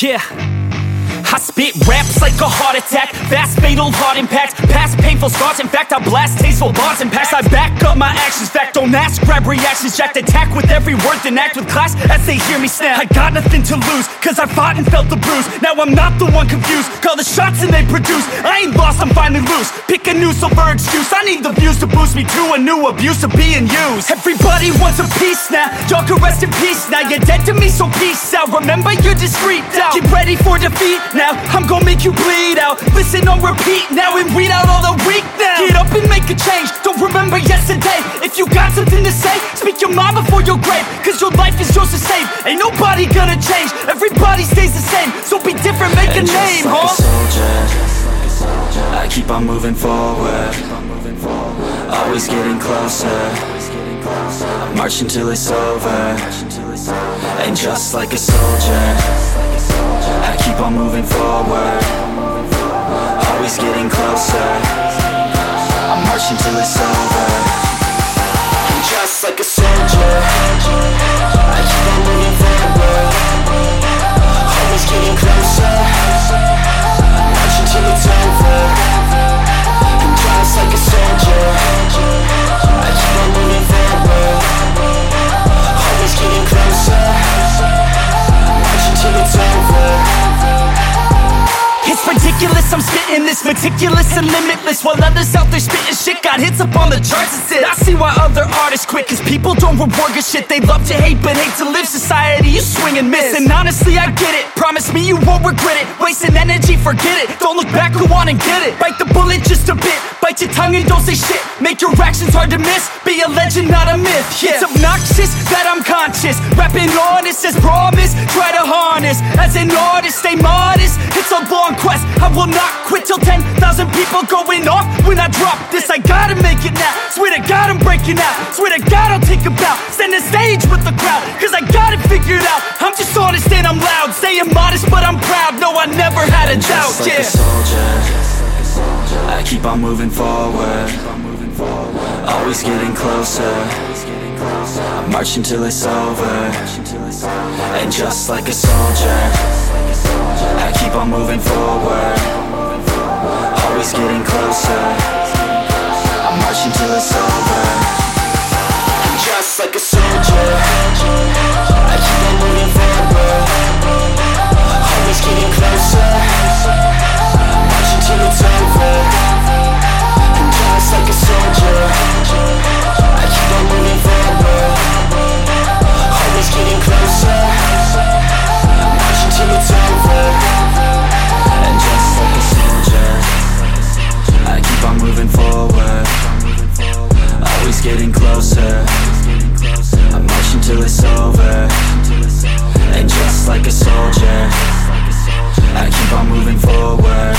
Yeah, I spit raps like a heart attack, fast fatal heart impact, past painful scars. In fact, I blast tasteful bars and packs. I back up my actions, fact don't ask, grab reactions, jacked attack with every word, then act with class as they hear me snap. I got nothing to lose, cause I fought and felt the bruise. Now I'm not the one confused, call the shots and they produce. I ain't lost, I'm finally loose, pick a new silver excuse. I need the views to boost me to a new abuse of being used. Everybody wants a piece now, y'all can rest in peace now. You're dead to me, so peace out, remember you're discreet out. Get ready for defeat now, I'm gonna make you bleed out. Listen on repeat now and weed out all the weak now. Get up and make a change, don't remember yesterday. If you got something to say, speak your mind before your grave, cause your life is yours to save. Ain't nobody gonna change, everybody stays the same. So be different, make a name, like a soldier, I keep on moving forward, always getting closer. I'm marching till it's over. And just like a soldier, I keep on moving forward, always getting closer. I'm marching till it's over. And just like a soldier, I keep on moving forward, always getting closer. I'm marching till it's over. And just like a soldier, I keep on moving forward, always getting closer. I'm marching till it's over. It's ridiculous, I'm spitting this meticulous and limitless, while others out there spitting shit got hits up on the charts and shit. I see why other artists quit, cause people don't reward good shit. They love to hate but hate to live. Society, you swing and miss. And honestly, I get it, promise me you won't regret it. Wasting energy, forget it, don't look back, go on and get it. Bite the bullet just a bit, bite your tongue and don't say shit. Make your actions hard to miss, be a legend, not a myth. Yeah. It's obnoxious that I'm conscious, rapping honest as promise. Try to harness, as an artist, stay modest. It's a long quest, I will not quit till 10,000 people going off when I drop this. I gotta make it now, swear to God I'm breaking out. Swear to God I'll take a bow, stand the stage with the crowd, cause I got it figured out. I'm just honest and I'm loud, staying modest but I'm proud. No, I never had a doubt, just like a soldier, I keep on moving forward, always getting closer. I'm marching till it's over. And just like a soldier, I keep on moving forward, always getting closer. I'm marching till it's over. And just like a soldier, I keep on moving forward, always getting closer. I'm marching till it's over. And just like a soldier, I keep on moving forward, always getting closer. I'm marching till it's over. And just like a soldier, I keep on moving forward, always getting closer. I'm marching till it's over. And just like a soldier, I keep on moving forward,